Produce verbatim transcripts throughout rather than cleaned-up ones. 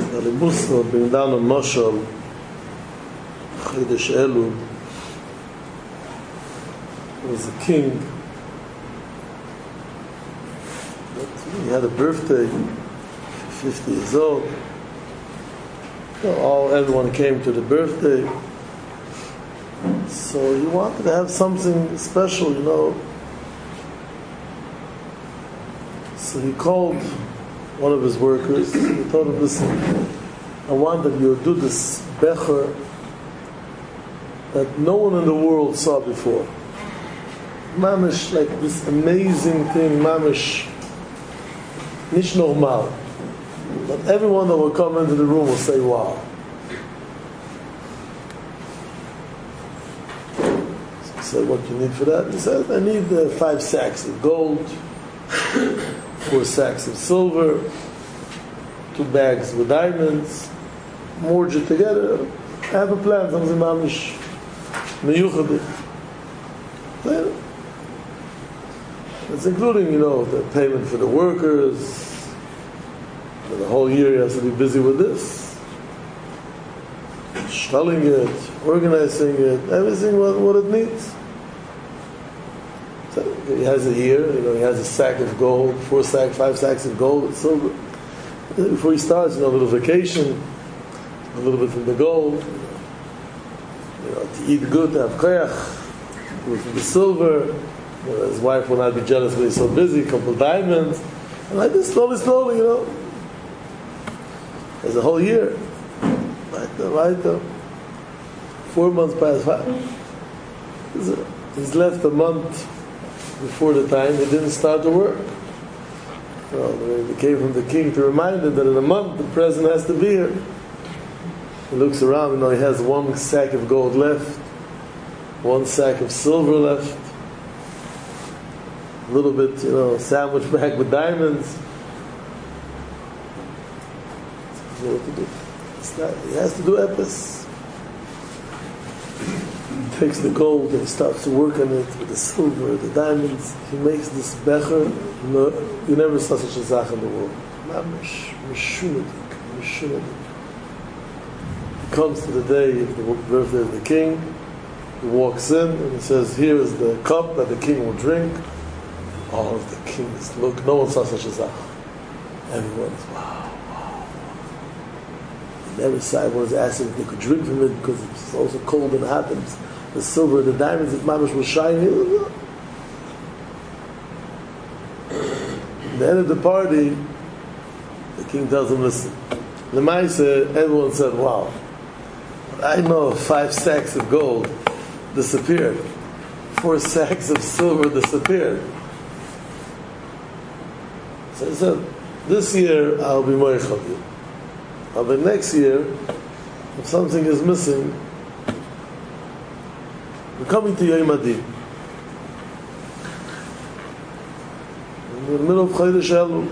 The Libusno bring down a mashal, Chodesh Elul. There was a king that he had a birthday, fifty years old. So all everyone came to the birthday. So he wanted to have something special, you know. So he called one of his workers. He told him, listen, I want that you do this becher that no one in the world saw before. Mamish, like this amazing thing, mamish, nicht normal. But everyone that will come into the room will say, wow. So he said, what do you need for that? He said, I need uh, five sacks of gold, four sacks of silver, two bags with diamonds, merge it together. I have a plan, something mamish, meyuchadik. It's including, you know, the payment for the workers. For the whole year he has to be busy with this. Installing it, organizing it, everything what, what it needs. So he has a year, you know, he has a sack of gold, four sacks, five sacks of gold, silver. Before he starts, you know, a little vacation, a little bit from the gold, you know, to eat good, to have koyach, with the silver. You know, his wife will not be jealous when he's so busy, a couple of diamonds. And like this, slowly, slowly, you know. There's a whole year. Right there, right there. Four months past five. He's left a month before the time he didn't start to work. Well, they came from the king to remind him that in a month the present has to be here. He looks around, you know, he has one sack of gold left, one sack of silver left, a little bit, you know, sandwich bag with diamonds. What to do? It's not, he has to do epis. He takes the gold and he starts to work on it with the silver, the diamonds. He makes this becher. No, you never saw such a zach in the world. Mamish, mishunadik, mishunadik. He comes to the day of the birthday of the king. He walks in and he says, "Here is the cup that the king will drink." All of the kings look. No one saw such a zach. Everyone's wow, wow. And every side was asking if they could drink from it because it's also cold and hot. And the silver, the diamonds, the mamish was shining. At the end of the party, the king tells him, "Listen, the Maisa, everyone said, wow, I know five sacks of gold disappeared, four sacks of silver disappeared." So he said, this year I'll be moichel you. But next year, if something is missing, we're coming to Yom Adin. In the middle of Chodesh Elul,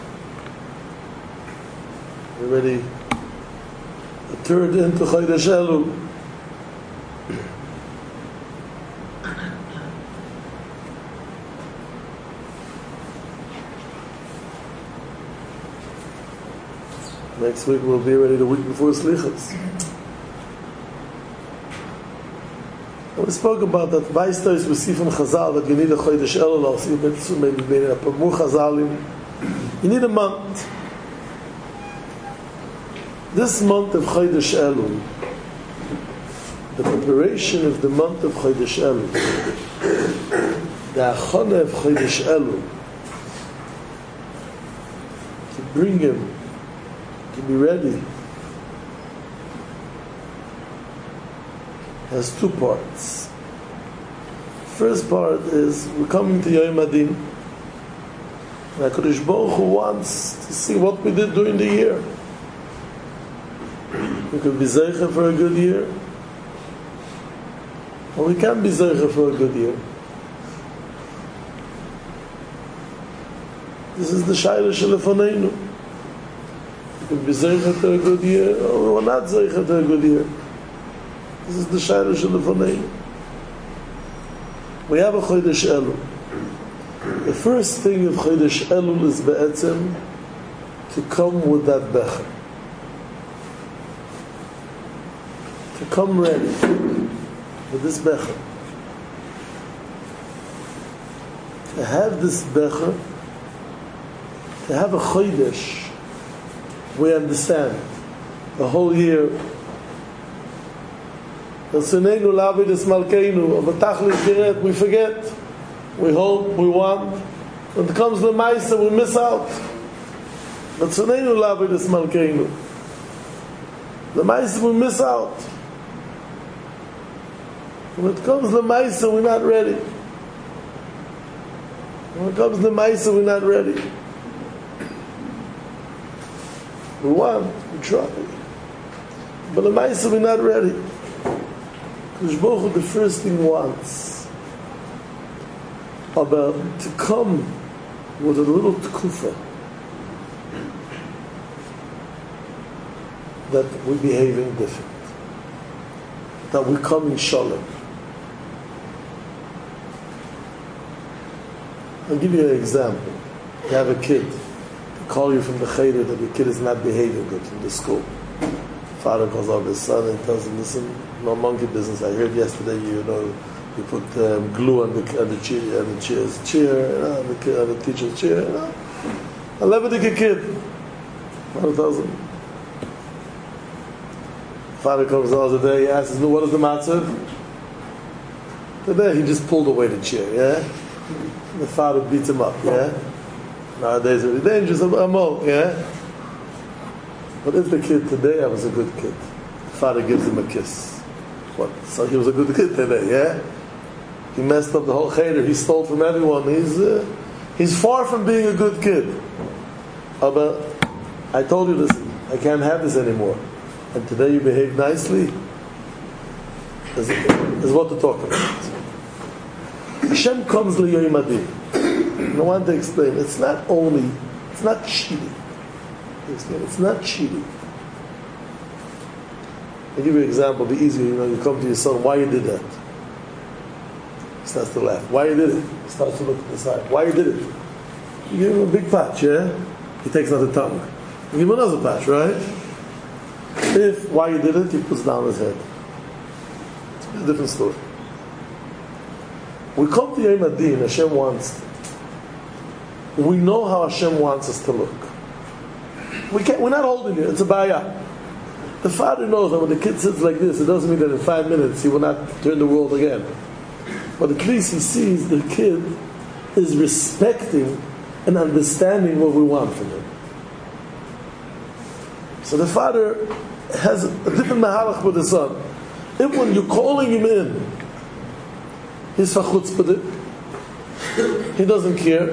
we're already a third into Chodesh Elul. Next week we'll be ready the week before Slichas. And we spoke about that Vaistais we see from Chazal that you need a Chodesh Elul, I'll see maybe soon, maybe maybe a more Chazalim. You need a month. This month of Chodesh Elul, the preparation of the month of Chodesh Elul, the Achana of Chodesh Elul, to bring him to be ready, has two parts. First part is we're coming to Yom Adin. And HaKadosh Baruch Hu wants to see what we did during the year. We could be zeicha for a good year, or we can't be zeicha for a good year. This is the Shaila Shelefoneinu. We could be zeicha to a good year, or we're not zeicha to a good year. This is the Shaila Shelefoneinu. We have a Chodesh Elul. The first thing of Chodesh Elul is be'etzem to come with that becher. to come ready with this becher. To have this becher, to have a chodesh, we understand the whole year. We forget, we hope, we want. When it comes to the Maisa, we miss out. But Tzuneinu Lavidus Malkeinu. The Maisa, we miss out. When it comes to the Maisa, we're not ready. When it comes to the Maisa, we're not ready. We want, we try. But the Maisa, we're not ready. Because Baruch Hu, the first thing wants about to come with a little tkufa that we're behaving different, that we come in shalom. I'll give you an example. You have a kid, they call you from the cheder that your kid is not behaving good from the school. Father calls out his son and tells him, listen, no monkey business. I heard yesterday, you know, you put um, glue on the on the chair, on the chair's chair, you know, on the, on the teacher's chair. You know, I'll never take a kid. Father tells him. Father comes out today. He asks me, "What is the matter?" Today he just pulled away the chair. Yeah, the father beats him up. Yeah, nowadays it's dangerous. I'm old. Yeah, but if the kid today, I was a good kid. The father gives him a kiss. What? So he was a good kid today. Yeah. He messed up the whole cheder. He stole from everyone. He's uh, he's far from being a good kid. Uh, but I told you, listen, I can't have this anymore. And today you behave nicely. Is, is what to talk about. Hashem comes liyoyim adin. I want to explain. It's not only, it's not cheating. It's not cheating. I'll give you an example. It'll be easier. You know, you come to your son. Why you did that? He starts to laugh. Why you did it? He starts to look at the side. Why you did it? You give him a big patch, yeah? He takes another tongue. You give him another patch, right? If why you did it, he puts down his head. It's a different story. We come to Yom Adin. Hashem wants. We know how Hashem wants us to look. We can't. We're not holding it. It's a bayah. The father knows that when the kid sits like this, it doesn't mean that in five minutes he will not turn the world again. But at least he sees the kid is respecting and understanding what we want from him. So the father has a different mahalach with the son. If when you're calling him in, he's fachutzpah, he doesn't care.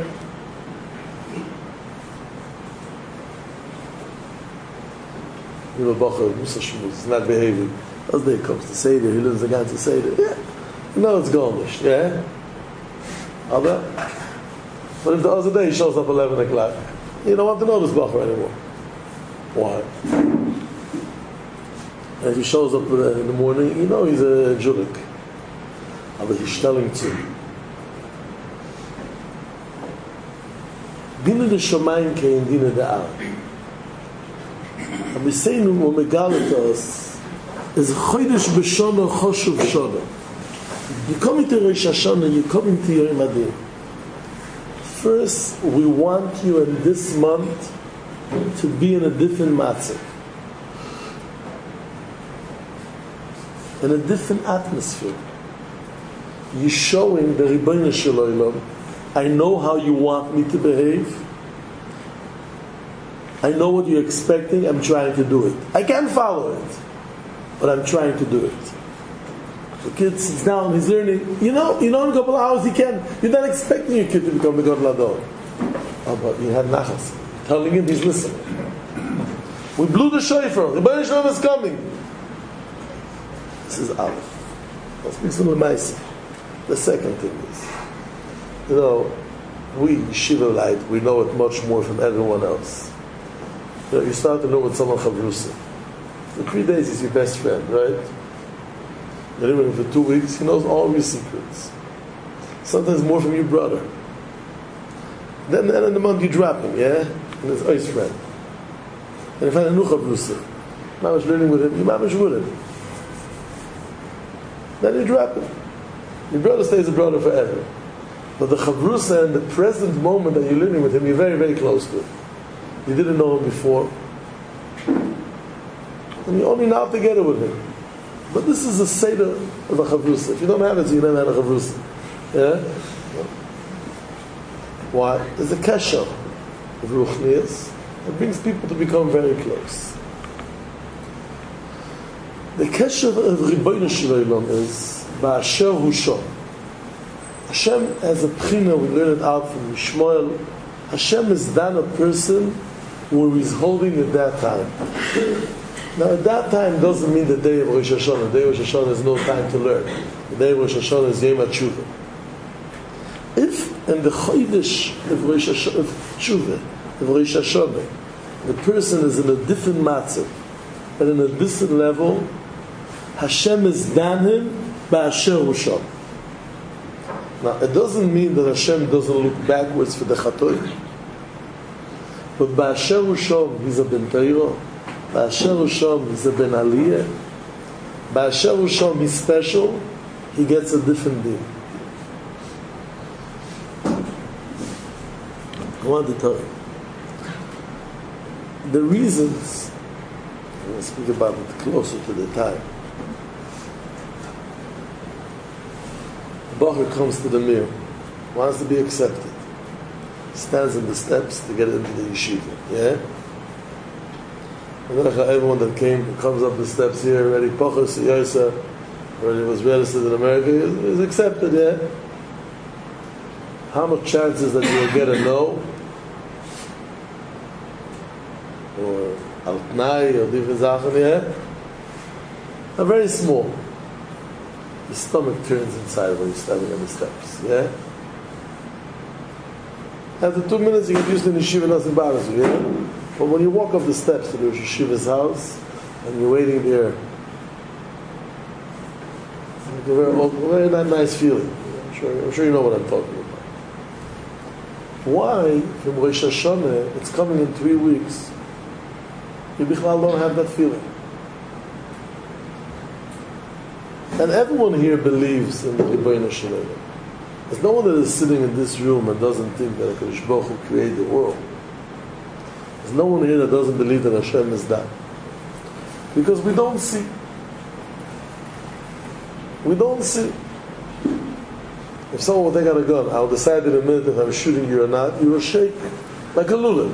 You know, Bacher, Musa Shmuz, is not behaving. As day comes to Seder, he learns again to Seder. Yeah, you know it's garnish, yeah? Other? But if the other day he shows up eleven o'clock, you don't want to know this Bacher anymore. Why? And if he shows up in the morning, you know he's a jurik. Aber he's telling to. Dina de Shomayim kein Dina de Ar. And we say no more megalit us is chodesh b'shana choshuv shana. You come into Rosh Hashanah, you come into Yom Adin. First, we want you in this month to be in a different matzah, in a different atmosphere. You're showing the Ribono Shel Olam, I know how you want me to behave. I know what you're expecting. I'm trying to do it. I can't follow it, but I'm trying to do it. The kid sits down. He's learning. You know, you know, in a couple of hours he can. You're not expecting your kid to become the Gadol Hador. Oh, but you had nachas. Telling him he's listening. We blew the shofar. The Ribono Shel Olam is coming. This is Aleph. That speaks from the Maisa. The second thing is, you know, we Yeshiva Light, we know it much more from everyone else. You know, you start to know with someone Chavrusa. For three days he's your best friend, right? You're living for two weeks, he knows all your secrets. Sometimes more from your brother. Then, then in the month you drop him, yeah? And his ice friend. And if I had a new Chavrusa, I was learning with him, you mamish with him. then you drop it. Your brother stays a brother forever. But the chavrusa and the present moment that you're living with him, you're very, very close to. You didn't know him before. And you're only now together with him. But this is a seder of a chavrusa. If you don't have it, so you never had a chavrusa. Yeah? Why? There's a kesher of ruchnias. It brings people to become very close. The kesher of Ribbono Shel Olam is Ba'asher Hu Shom. Hashem has a pchina, we learn it out from Yishmael. Hashem is then a person who he's holding at that time. Now at that time doesn't mean the day of Rosh Hashanah. The day of Rosh Hashanah is no time to learn. The day of Rosh Hashanah is Yom HaTshuvah. If in the Chodesh of Rosh Hashanah, of Tshuva, of Rosh Hashanah, the person is in a different matzah, and in a different level, Hashem is dan him ba'asher hu shom. Now, it doesn't mean that Hashem doesn't look backwards for the Chatoim. But ba'asher hu shom, he's a ben Torah. Ba'asher hu shom, he's a ben Aliyah. Ba'asher hu shom, he's special. He gets a different deal. I want to tell you. The reasons, I'm going to speak about it closer to the time. Bacher comes to the mir, wants to be accepted, stands in the steps to get into the yeshiva. Yeah? And then everyone that came comes up the steps here already, Bacher Siyosa, already was registered in America, is accepted. Yeah? How much chances that you will get a no, or al tnai, or different zachen? Yeah? Are very small. The stomach turns inside when you're standing on the steps. Yeah? After two minutes you get used to the yeshiva, nothing bothers you. Yeah? But when you walk up the steps to the Rosh Yeshiva's house and you're waiting there, it's a very, very nice feeling. I'm sure, I'm sure you know what I'm talking about. Why, from Rosh Hashanah, it's coming in three weeks, you bichlal don't have that feeling? And everyone here believes in the Ribbono Shel Olam. There's no one that is sitting in this room and doesn't think that HaKadosh Baruch Hu created the world. There's no one here that doesn't believe that Hashem is that. Because we don't see. We don't see. If someone will take out a gun, I'll decide in a minute if I'm shooting you or not. You will shake like a lulav.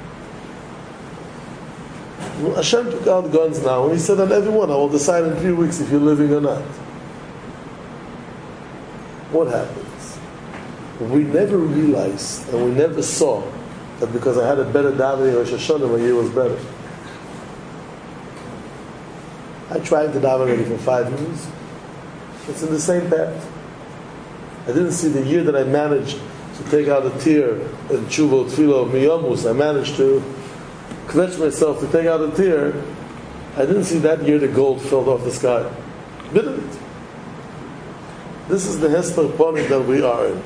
Hashem took out guns now, and He said on everyone, I will decide in three weeks if you're living or not. What happens? We never realized, and we never saw, that because I had a better davening Rosh Hashanah, my year was better. I tried to daven already for five years. It's in the same path. I didn't see the year that I managed to take out a tear in Tshuva Tfilah of Miyamus. I managed to kvetch myself to take out a tear. I didn't see that year the gold fell off the sky. Didn't. This is the Hester Ponik that we are in.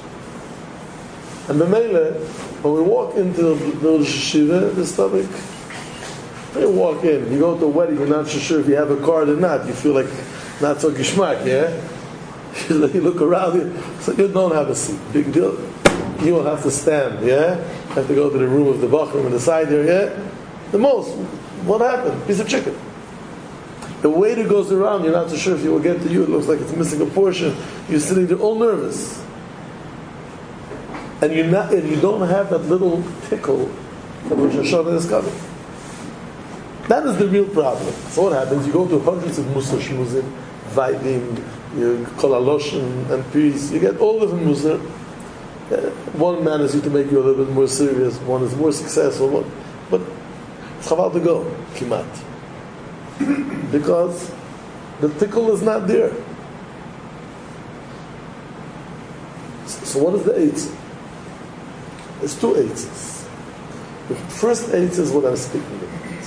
And B'meile, when we walk into the Rosh Yeshiva, the stomach, when you walk in, you go to a wedding, you're not so sure if you have a card or not. You feel like not so gishmak, yeah? You look around, you, so you don't have a seat. Big deal. You will have to stand, yeah? You have to go to the room of the bathroom on the side there, yeah? The most. What happened? Piece of chicken. The waiter goes around, you're not so sure if he will get to you. It looks like it's missing a portion. You're sitting there all nervous. And you're not, and you don't have that little tickle that Rosh Hashanah is coming. That is the real problem. So what happens? You go to hundreds of Musar Shmuzim, Vaidim, you call Aloshin and peace. You get all of them Musar. One manages to make you a little bit more serious. One is more successful. One, but it's chaval to go, kimat, because the tickle is not there. So what is the eitzah? There's two eitzahs. The first eitzah is what I'm speaking about.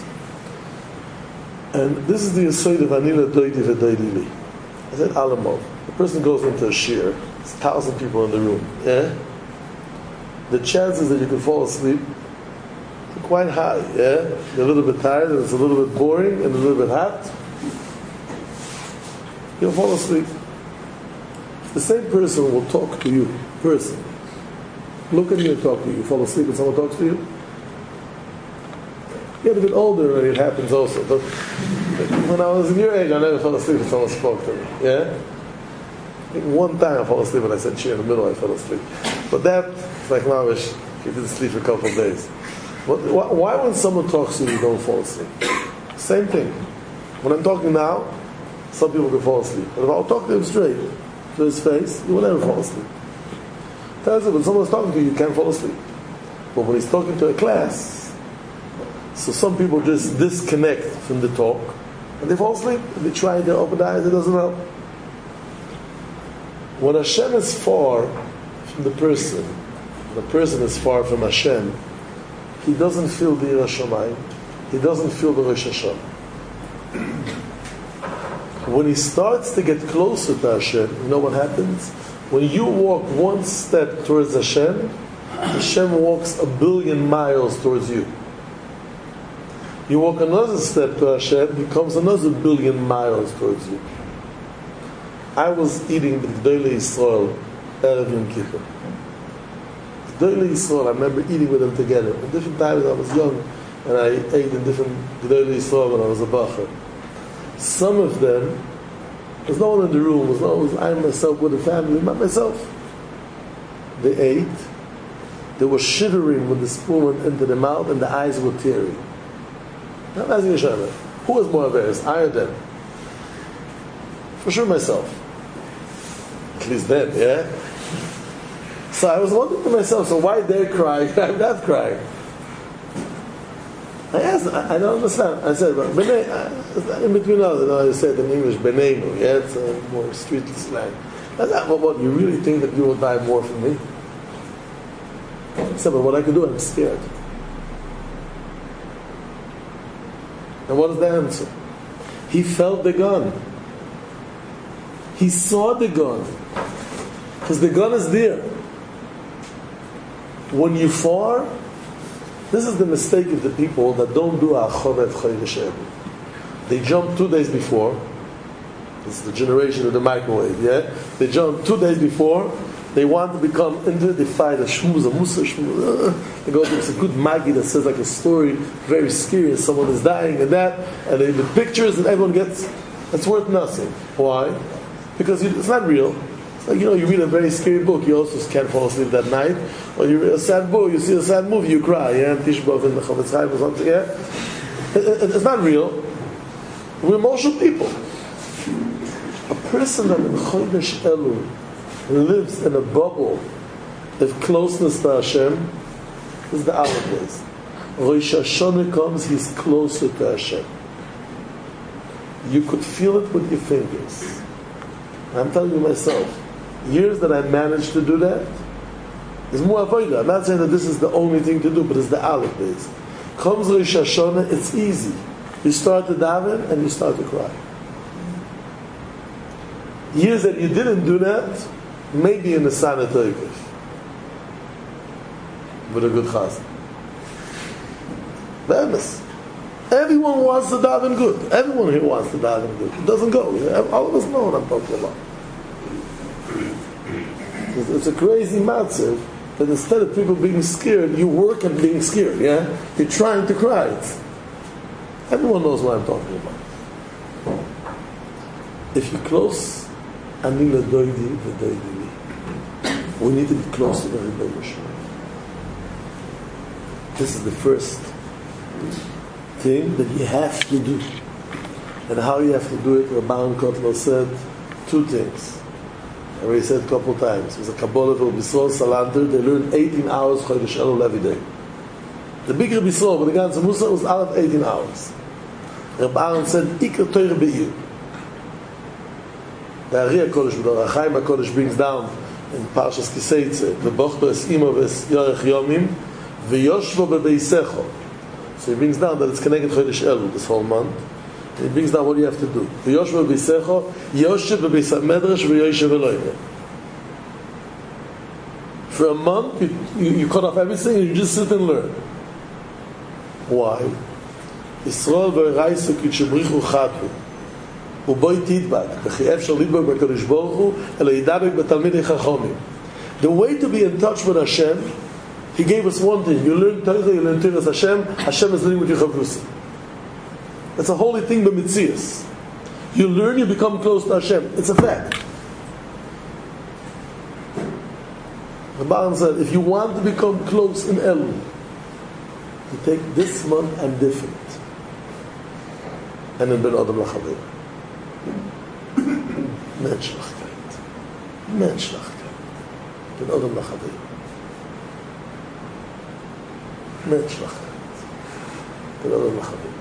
And this is the yesod of Anila Doidi V'Doidi Li. I said Alamov. The person goes into a shir. There's a thousand people in the room. Yeah? The chances that you can fall asleep are quite high. Yeah? You're a little bit tired and it's a little bit boring and a little bit hot. you'll fall asleep. The same person will talk to you, person. Look at you and talk to you. You fall asleep and someone talks to you. You get a bit older and it happens also. But when I was in your age, I never fell asleep when someone spoke to me. Yeah? I think one time I fell asleep when I said shir in the middle, I fell asleep. But that, it's like Mavish, you didn't sleep for a couple of days. But why when someone talks to you, you don't fall asleep? Same thing. When I'm talking now, some people can fall asleep. But if I'll talk to him straight, to his face, you will never fall asleep. Tells you, when someone's talking to you, you can't fall asleep. But when he's talking to a class, so some people just disconnect from the talk, and they fall asleep, and they try to open their eyes, it doesn't help. When Hashem is far from the person, the person is far from Hashem, he doesn't feel the Yirah Shamayim, he doesn't feel the Rosh Hashanah. When he starts to get closer to Hashem, you know what happens? When you walk one step towards Hashem, Hashem walks a billion miles towards you. You walk another step to Hashem, he comes another billion miles towards you. I was eating with G'dolei Yisrael Erev Yom Kippur. G'dolei Yisrael, I remember eating with them together. At different times I was young, and I ate in different G'dolei Yisrael when I was a bacher. Some of them, there's no one in the room, was no, was I myself with the family, not myself. They ate, they were shivering when the spoon went into the mouth, and the eyes were teary. Not asking Hashem, who was more embarrassed, I or them? For sure myself. At least then, yeah? So I was wondering to myself, so why they're crying, I'm not crying? I asked, I, I don't understand. I said, but B'nai, uh, in between us, you know, I said in English, B'naimu, yeah, it's a more street slang. I said, well, what, you really think that you will die more for me? I said, but what I could do, I'm scared. And what is the answer? He felt the gun. He saw the gun. Because the gun is there. When you far, this is the mistake of the people that don't do Achovet Chodesh. They jump two days before. This is the generation of the microwave, yeah? They jump two days before. They want to become into it. They fight a shmuz, a musa shmuz. They go to, it's a good magi that says like a story, very scary, and someone is dying and that, and they the pictures and everyone gets, it's worth nothing. Why? Because you, it's not real. It's like, you know, you read a very scary book, you also can't fall asleep that night. Or you read a sad book, you see a sad movie, you cry, yeah? Tish B'Av in the Chavetz Chaim or something, yeah? It, it, it's not real. We're emotional people. A person that in Chodesh Elul lives in a bubble of closeness to Hashem is the Aleph days. Rosh Hashanah comes, he's closer to Hashem. You could feel it with your fingers. I'm telling you myself, years that I managed to do that, is more avodah. I'm not saying that this is the only thing to do, but it's the Aleph days. Comes Rosh Hashanah, it's easy. You start to daven and you start to cry. Years that you didn't do that, maybe in the Sana Toikif, with a good chazan. Be'emes. Everyone wants to daven good. Everyone here wants to daven good. It doesn't go. All of us know what I'm talking about. It's a crazy matzav that instead of people being scared, you work at being scared. Yeah, you're trying to cry. Everyone knows what I'm talking about. If you're close, anila doidi v'doidi. We need to be close to the Rebbeinu. This is the first thing that you have to do. And how you have to do it, Rabban Kotler said two things. I already said a couple of times. It was a Kabbalah for B'Yisrael Salanter. They learned eighteen hours Chodesh Elul every day. The big Rebbe Yisrael, when the Ganze Musa, was out of eighteen hours. Rabban said, Ikar Torah Be'ir. The Ari HaKodesh, the Rachaim HaKodesh brings down in Parshas Kiseitze, the Bochto es Imo ves Yorech Yomim, v'yoshvo bebeisecho. So he brings down that it's connected to Chodesh Elul this whole month. And he brings down what you have to do. V'yoshvo bebeisecho, yoshev bebeis hamedrash v'yoshev Eloimeh. For a month, you, you, you cut off everything and you just sit and learn. Why? Yisrael v'eraisa kitchebrichu chatu. ובוי תדבק, וכי אפשר לדבק בקדוש ברוך הוא, אלא ידבק בתלמידי חכמים. The way to be in touch with Hashem, He gave us one thing. You learn Torah, you learn Torah Hashem, Hashem is living with your chavrusim. It's a holy thing, but mitzias. You learn, you become close to Hashem. It's a fact. The Baal said, if you want to become close in Elul, you take this month and different. And then Ben Adam Lachavir. Menschlichkeit. Menschlichkeit. Ben Adam Lachavir. Menschlichkeit. Ben Adam Lachavir.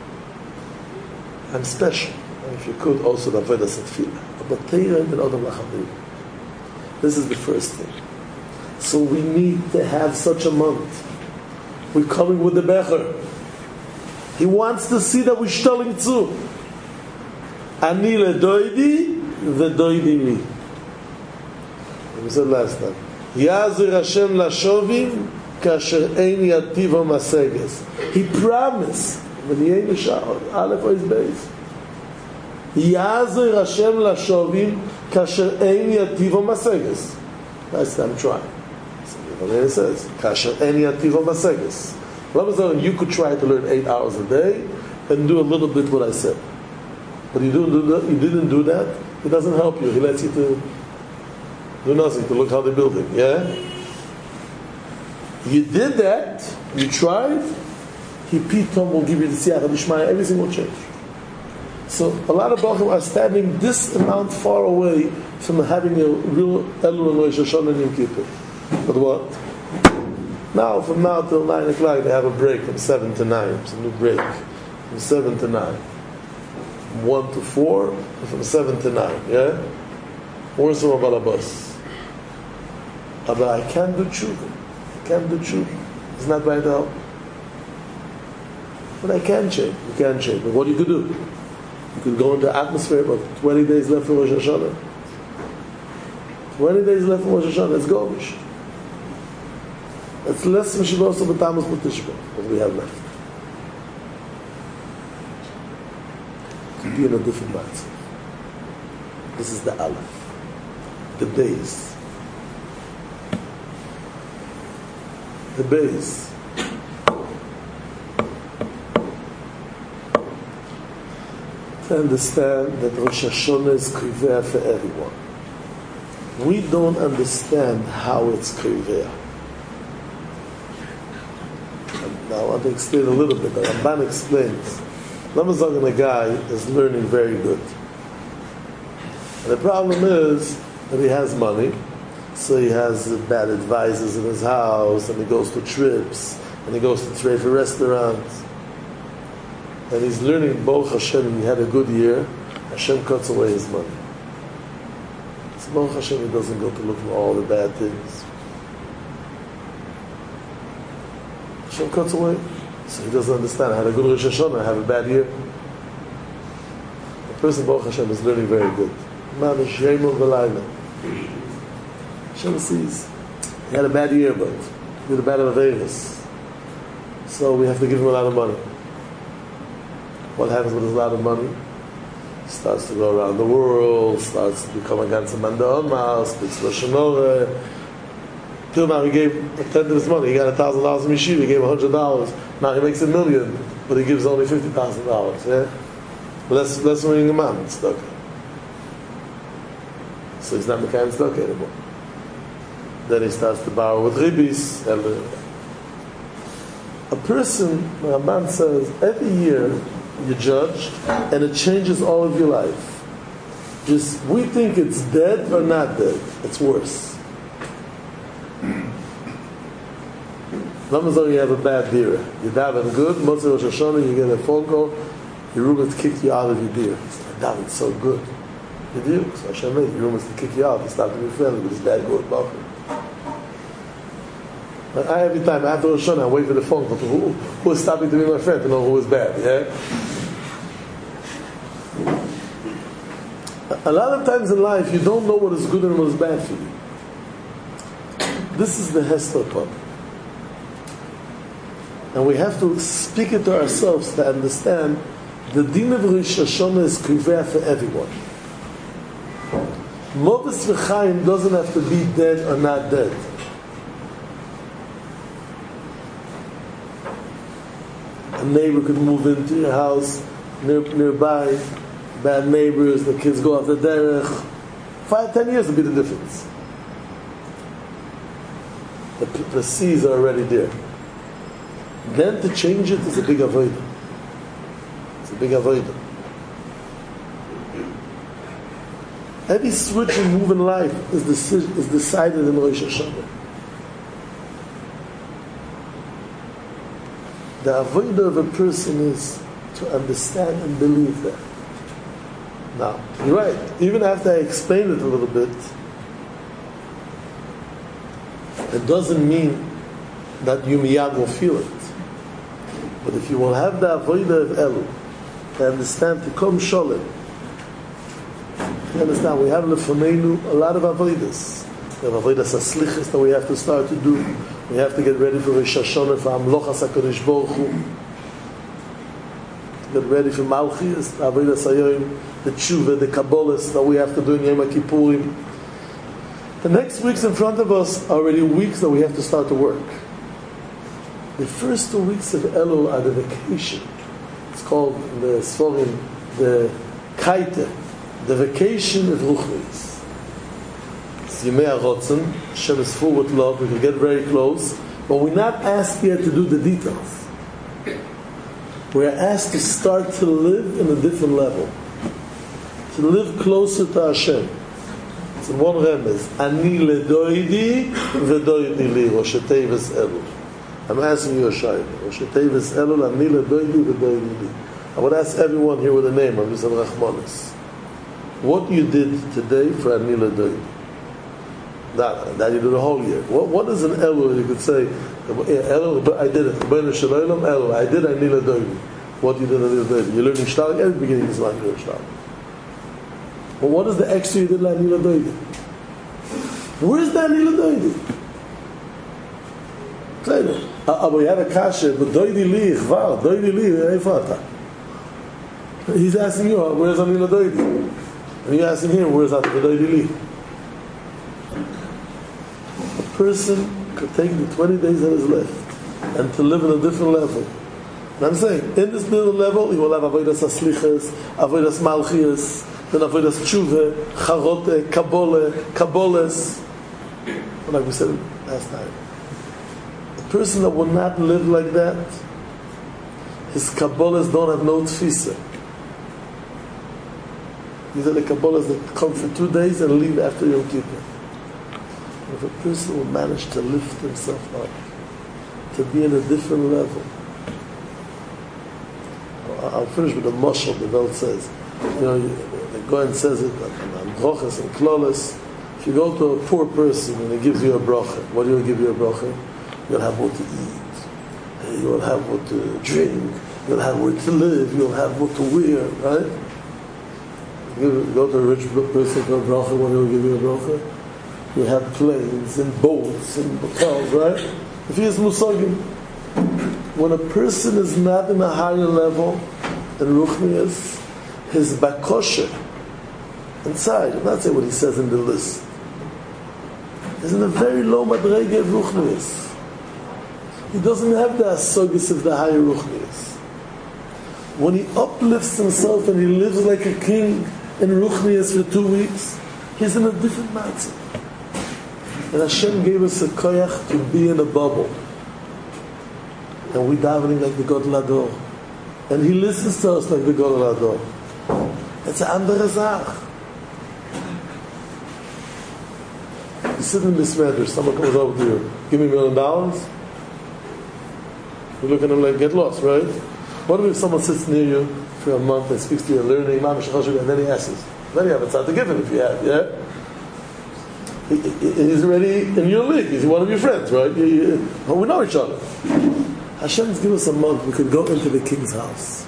I'm special. And if you could, also the Vedas and Tefillah. But Teira Ben Adam Lachavir. This is the first thing. So we need to have such a month. We're coming with the Becher. He wants to see that we're shtelling too. Ani ledoidi, vedoidi li. We said last time. Yazir Hashem lashovim, kasher ein yativa maseges. He promised. When he ain't a shower, Aleph is base. Yazir Hashem lashovim, kasher ein yativa maseges. Last time, try. And then it says, Kasher eni ativa maseges. You could try to learn eight hours a day and do a little bit what I said. But you didn't do that. You didn't do that. It doesn't help you. He lets you to do nothing, to look how they're building. Yeah? You did that. You tried. He pitom will give you the siyach d'shmaya. Everything will change. So a lot of Bachim are standing this amount far away from having a real Elul and Rosh Hashanah and Yom Kippur. But what? Now, from now till nine o'clock, they have a break from seven to nine. It's a new break from seven to nine. From one to four, and from seven to nine. Yeah. Where's the balabas? But I can't do tshuva. I can't do tshuva. It's not right to help. But I can change. You can change. But what you could do? You could go into atmosphere. About twenty days left for Rosh Hashanah. Twenty days left for Rosh Hashanah. Let's go. It's less than should also be Tammuz B'Tishba, what we have left. To be in a different mindset. This is the Aleph, the base, the base. To understand that Rosh Hashanah is kriveh for everyone. We don't understand how it's kriveh. Now I want to explain a little bit. The Ramban explains. Lamazog, a guy is learning very good. And the problem is that he has money, so he has bad advisors in his house, and he goes to trips, and he goes to trade for restaurants. And he's learning Baruch Hashem, and he had a good year. Hashem cuts away his money. So Baruch Hashem, he doesn't go to look for all the bad things. Hashem cuts away. So he doesn't understand. I had a good Rosh Hashanah, I have a bad year. The person, Baruch Hashem, is learning very good. Mamish Yemon V'Layla. Hashem sees. He had a bad year, but he did a bad Averis. So we have to give him a lot of money. What happens with a lot of money? He starts to go around the world, starts to become a ganze man d'Omer, speaks Lashon Hara. Till now he gave a tenth of his money. He got a thousand dollars in Yeshiva, he gave a hundred dollars. Now he makes a million, but he gives only fifty thousand dollars. Yeah? But that's that's winning a man, it's stuck. So he's not Mekayim stuck anymore. Then he starts to borrow with ribis. And a person, Ramban says, every year you judge, and it changes all of your life. Just, we think it's dead or not dead. It's worse. Lamazor, you have a bad deer. You daven good, Motzei Rosh Hashanah, you get a phone call, your roommate kicked you out of your deer. I davened so good. You do? So Hashem made your roommate to kick you out. He stopped to be friendly with his bad good about it. I, every time after Rosh Hashanah, I wait for the phone call. Who, who is stopping to be my friend to know who is bad? Yeah? A lot of times in life, you don't know what is good and what is bad for you. This is the Hester part. And we have to speak it to ourselves to understand The din of Rosh Hashanah is kiveh for everyone. Movis v'chaim doesn't have to be dead or not dead. A neighbor could move into your house near, nearby, bad neighbors, the kids go off the derech. Five, ten years would be the difference. The, the seeds are already there. Then to change it is a big avodah. It's a big avodah. Every switch and move in life is, deci- is decided in Rosh Hashanah. The avodah of a person is to understand and believe that. Now, you're right. Even after I explain it a little bit, it doesn't mean that you miyad will feel it. But if you will have the avodah of Elu, to understand to come sholem, you understand, we have lefanenu a lot of avodas. We have avodas aslichas that we have to start to do. We have to get ready for Rosh Hashanah, for Amlochas HaKadosh Baruch Hu. Get ready for Malchus, avodas hayoim, the tshuva, the kabbalas that we have to do in Yom Kippurim. The next weeks in front of us are already weeks that we have to start to work. The first two weeks of Elul are the vacation. It's called in the Sforim the Kaite, the vacation of Ruchnis. It's Yemei HaRotzen, Hashem is full with love, we can get very close, but we're not asked yet to do the details. We're asked to start to live in a different level, to live closer to Hashem. It's in one remez, Ani ledoidi v'doidi li, Rosh Tevis Elul. I'm asking you a shayla. Rosh Tevis Elul, Ani ledoidi v'doidi li. I would ask everyone here with a name, I'm just a Rachmanis. What you did today for Ani ledoidi? That, that you do the whole year. What, what is an Elul? You could say, Elul, I did it. Elul, I did Ani ledoidi. What you did Ani ledoidi? You're learning Shtarik at the beginning of this month, you're learning Shtarik. But what is the extra you did Ani ledoidi? Where is the Ani ledoidi? Kleiner. But we had a kasha, but doidi li, chvar, doidi li, eifata. He's asking you, where's Ani ledoidi? And you're asking him, where's Ani ledoidi li? A person could take the twenty days that is left and to live in a different level. And I'm saying, in this middle level, you will have avodas aslichas, avodas malchias, then avodas tshuva, charote, kabbalah, kabbalas. Like we said last time. A person that will not live like that, his kabbalas don't have no tfisa. These are the kabbalas that come for two days and leave after Yom Kippur. If a person will manage to lift himself up, to be in a different level. I'll finish with the mashal the Welt says. You know, the Goyen says it on brochas and klolas. If you go to a poor person and he gives you a bracha, what do you give you a bracha? You'll have what to eat. You'll have what to drink. You'll have where to live. You'll have what to wear, right? You go to a rich person for a bracha, what do you give you a bracha? You have planes and boats and hotels, right? If he is musagim, when a person is not in a higher level than ruchnias, his bakosha inside, I'm not saying what he says in the list, is in a very low madrege of ruchnias. He doesn't have the asogis of the higher ruchnias. When he uplifts himself and he lives like a king in ruchnias for two weeks, he's in a different matzah. And Hashem gave us a koyach to be in a bubble. And we davening like the Gadol Hador. And he listens to us like the Gadol Hador. It's an andere Zach. You sit in this matter, someone comes over to you, give me a million dollars. You look at him like, get lost, right? What if someone sits near you for a month and speaks to you, learning, and then he asks, then you have a tzad to give him if you have, yeah? He's already in your league. He's one of your friends, right? You, you, well, we know each other. Hashem's given us a month. We could go into the king's house.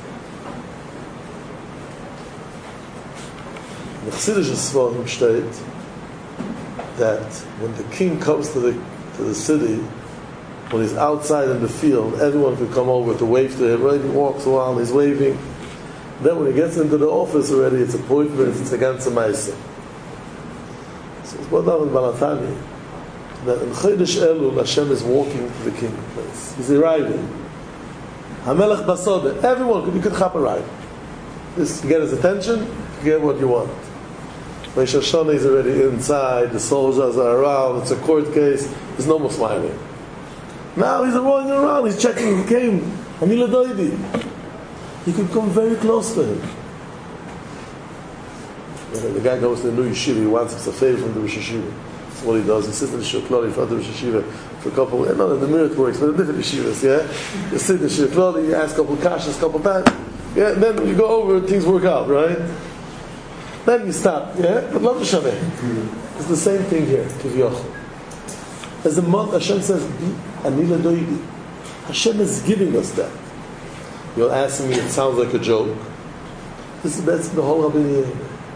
The Chassidish Sforim state that when the king comes to the to the city, when he's outside in the field, everyone could come over to wave to him. Right? He walks around, he's waving. Then when he gets into the office already, it's appointments, it's a ganze Meise. So it's what happened in Balatani, that in Chodesh Elul, Hashem is walking to the kingdom place. He's arriving. HaMelech Basode, everyone, you could hop a ride. Just get his attention, get what you want. Rosh Hashanah is already inside, the soldiers are around, it's a court case, there's no more smiling. Now he's rolling around, he's checking, he came, Amila Doidi. You could come very close to him. The guy goes to the new yeshiva, he wants a favor from the Rosh Yeshiva. That's what he does, he sits in the Sheklali in front of the Rosh Yeshiva for a couple, and not in the mirror it works, but in different yeshivas, yeah? You sit in the Sheklali, you ask a couple of kashas, a couple of times, yeah, and then when you go over and things work out, right? Then you stop, yeah? But not Mishaveh. It's the same thing here, Kivyochel. As the month, Hashem says, Anila Doidi. Hashem is giving us that. You'll ask me, it sounds like a joke. This is that's the whole Rabbi Yehuda.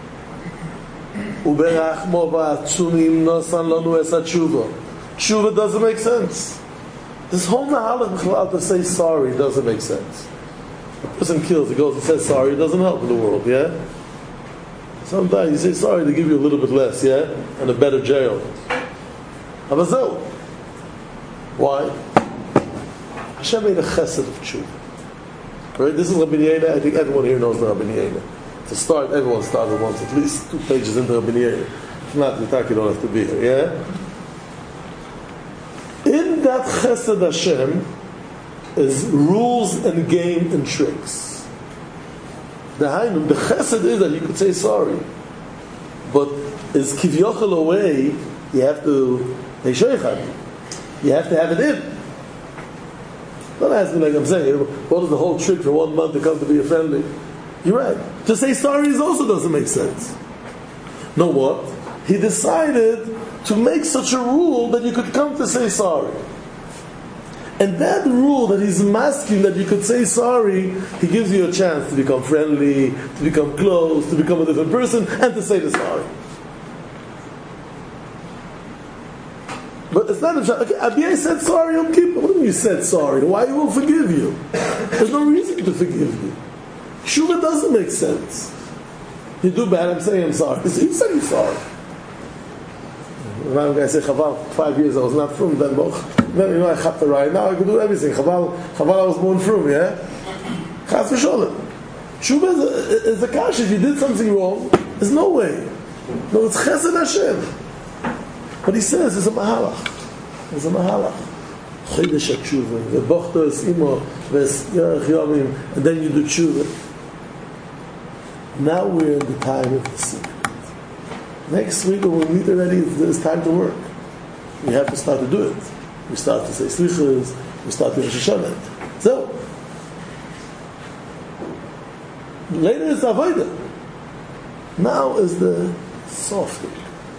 Uberachmo va'atzunim nosan lanu es hatshuva. Tshuva doesn't make sense. This whole Nahalach B'chalal to say sorry doesn't make sense. A person kills, he goes and says sorry, it doesn't help in the world, yeah? Sometimes you say sorry, they give you a little bit less, yeah? And a better jail. Havazel. Why? Hashem made a chesed of tshuva. Right? This is Rabbi Yehuda. I think everyone here knows the Rabbi Yehuda. To start, everyone started once, at least two pages into Rabbi Yehuda. If not, you don't have to be here, yeah? In that chesed Hashem is rules and game and tricks. The Hainum, the chesed is that you could say sorry. But is kivyochel away, you have to, you have to have it in. Don't ask me like I'm saying, what is the whole trick for one month to come to be a friendly? You're right. To say sorry also doesn't make sense. Know what? He decided to make such a rule that you could come to say sorry. And that rule that he's masking that you could say sorry, he gives you a chance to become friendly, to become close, to become a different person, and to say the sorry. But it's not a job. Okay, Abiyah said sorry, Yom Kippur. What do you mean you said sorry? Why he will forgive you? There's no reason to forgive you. Shuvah doesn't make sense. You do bad, I'm saying I'm sorry. He said he's sorry. One guy said, Chaval, five years I was not from then, but then, you know, I have to write. Now I can do everything. Chaval, Chaval I was born from, yeah? Chas v'sholem. Shuvah is a, is a kash. If you did something wrong, there's no way. No, it's chesed Hashem. But he says, it's a mahalach. It's a mahalach. Chodesh HaTshuva, v'bochto es imo, v'es yarech yomim, and then you do tshuva. Now we're in the time of the secret. Next week when we meet already, it's time to work. We have to start to do it. We start to say slichas, we start to Rosh Hashanah. So, later is avodah. Now is the soft thing.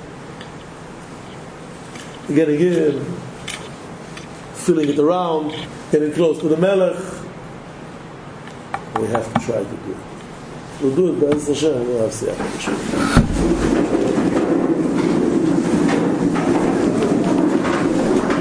Getting in, filling it around, getting close to the Melech. We have to try to do it. We'll do it, Be'ez Hashem, we'll have Siyach.